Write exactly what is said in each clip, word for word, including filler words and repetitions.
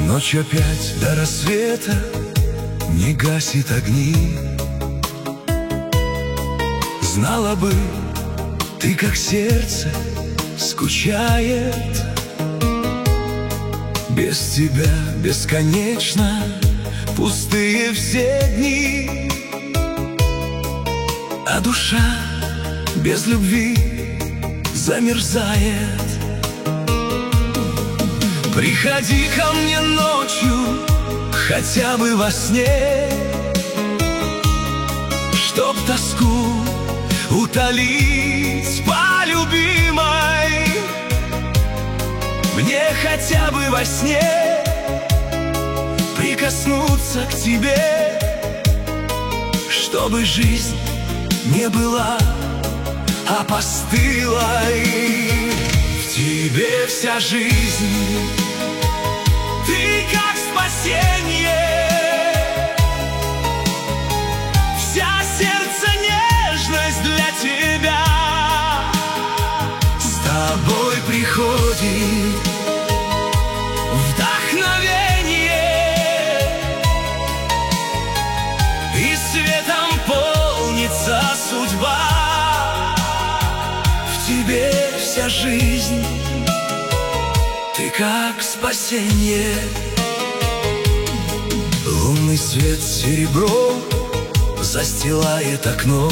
Ночь опять до рассвета не гасит огни. Знала бы ты, как сердце скучает. Без тебя бесконечно пустые все дни, а душа без любви замерзает. Приходи ко мне ночью, хотя бы во сне, чтоб тоску утолить по любимой. Мне хотя бы во сне прикоснуться к тебе, чтобы жизнь не была опостылой. В тебе вся жизнь, ты как спасение, вся сердце нежность для тебя. С тобой приходит вдохновение, и светом полнится судьба. В тебе вся жизнь, ты как спасение. Лунный свет серебром застилает окно,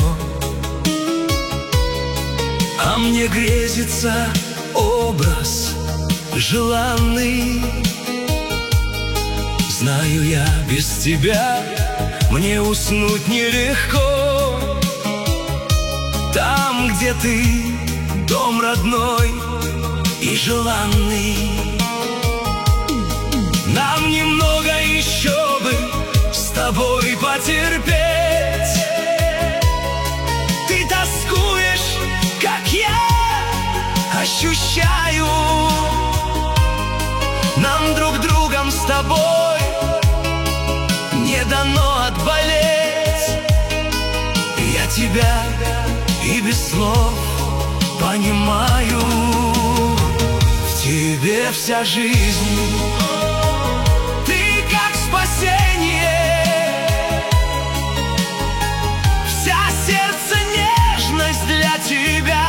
а мне грезится образ желанный. Знаю я, без тебя мне уснуть нелегко. Там, где ты, дом родной и желанный. Нам немного еще бы с тобой потерпеть. Ты тоскуешь, как я ощущаю. Нам друг другом с тобой не дано отболеть. Я тебя и без слов понимаю. В тебе вся жизнь, ты как спасение, вся сердце нежность для тебя.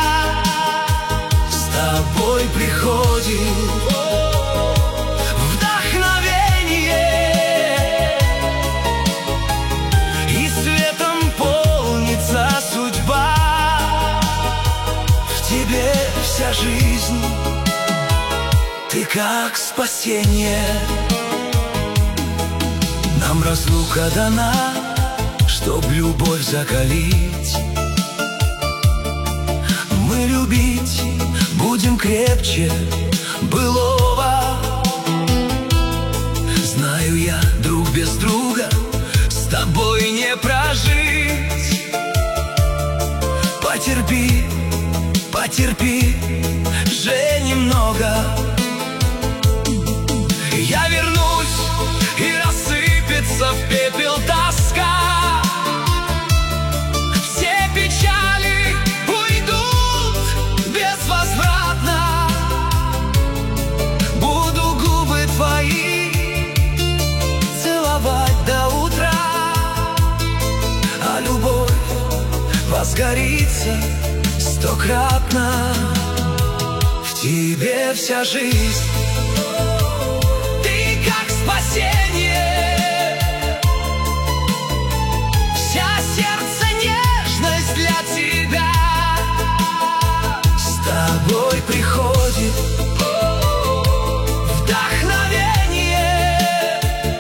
С тобой приходит вдохновение, и светом полнится судьба. В тебе вся жизнь, ты как спасение. Нам разлука дана, чтоб любовь закалить. Мы любить будем крепче былого. Знаю я, друг без друга с тобой не прожить. Потерпи, потерпи же немного. Я вернусь, и рассыпется в пепел тоска. Все печали уйдут безвозвратно. Буду губы твои целовать до утра, а любовь возгорится стократно. В тебе вся жизнь, спасение, вся сердце нежность для тебя. С тобой приходит вдохновение,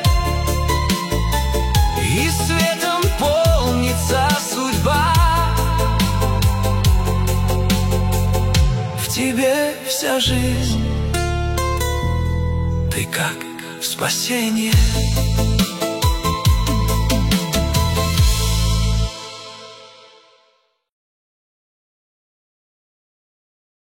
и светом полнится судьба. В тебе вся жизнь, ты как спасение.